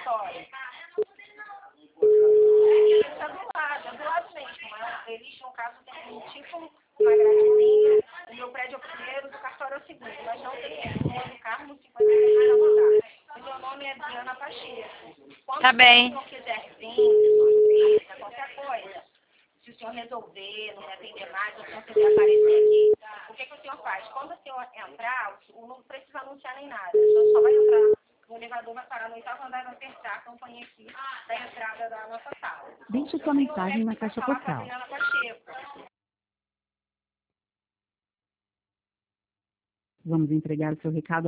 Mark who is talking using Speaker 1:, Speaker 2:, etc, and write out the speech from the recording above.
Speaker 1: laboratório. Está do lado mesmo. Eles, no caso, tem tipo uma gradezinha. O meu prédio é o primeiro, do cartório é o segundo. Mas não tem Rua do Carmo, 53 a rodar. O meu nome é Diana Pacheco. Quando
Speaker 2: Tá bem.
Speaker 1: o senhor quiser vir, sorvete, qualquer coisa, se o senhor resolver, não me atender mais, ou se o senhor quiser aparecer aqui, o que o senhor faz? Quando o senhor entrar, não precisa anunciar nem nada. O senhor só vai entrar no elevador, vai parar no 8º andar e vai apertar a campainha aqui da entrada da nossa sala.
Speaker 3: Deixe sua mensagem na caixa
Speaker 1: Falar com a
Speaker 3: postal.
Speaker 1: Diana Pacheco.
Speaker 3: Vamos entregar o seu recado